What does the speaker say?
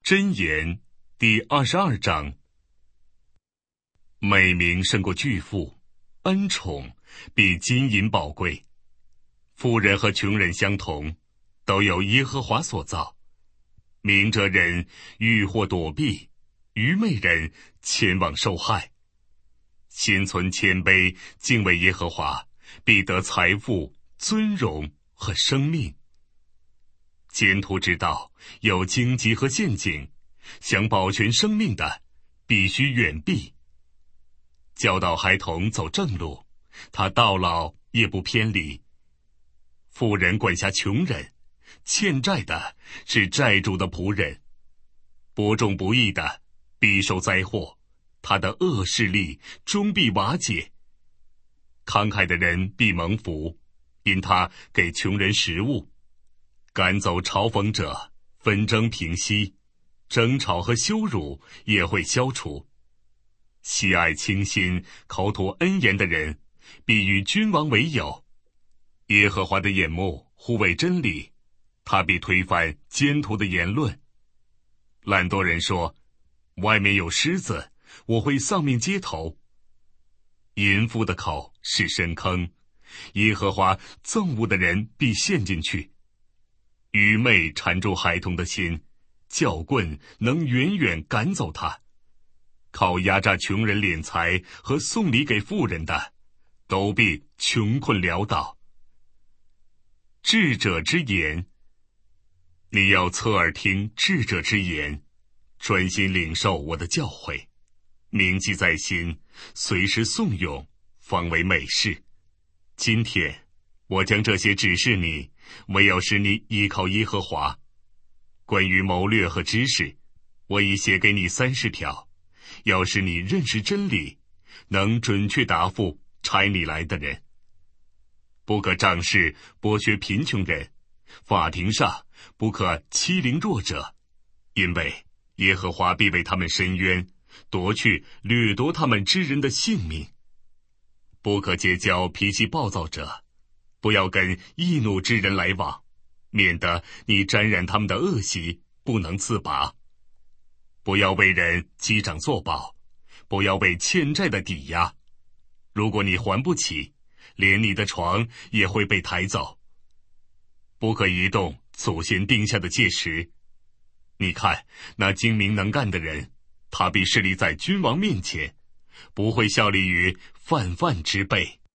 箴言第22章。美名胜过巨富，恩宠比金银宝贵。富人和穷人相同，都由耶和华所造。明哲人遇祸躲避，愚昧人前往受害。心存谦卑，敬畏耶和华，必得财富、尊荣和生命。前途之道有荆棘和陷阱，想保全生命的，必须远避。教导孩童走正路，他到老也不偏离。富人管辖穷人，欠债的是债主的仆人。播种不义的必受灾祸，他的恶势力终必瓦解。慷慨的人必蒙福，因他给穷人食物。赶走嘲讽者，纷争平息，争吵和羞辱也会消除。喜爱清心、口吐恩言的人，必与君王为友。耶和华的眼目护卫真理，他必推翻奸徒的言论。懒惰人说，外面有狮子，我会丧命街头。淫妇的口是深坑，耶和华憎恶的人必陷进去。愚昧缠住孩童的心，教棍能远远赶走他。靠压榨穷人敛财和送礼给富人的，都必穷困潦倒。智者之言，你要侧耳听智者之言，专心领受我的教诲，铭记在心，随时诵咏，方为美事。今天我将这些指示你，唯有使你依靠耶和华。关于谋略和知识，我已写给你30条，要使你认识真理，能准确答复差你来的人。不可仗势剥削贫穷人，法庭上不可欺凌弱者，因为耶和华必为他们伸冤，夺去掠夺他们之人的性命。不可结交脾气暴躁者，不要跟易怒之人来往，免得你沾染他们的恶习，不能自拔。不要为人击掌作保，不要为欠债的抵押。如果你还不起，连你的床也会被抬走。不可移动祖先定下的界石。你看那精明能干的人，他必侍立在君王面前，不会效力于泛泛之辈。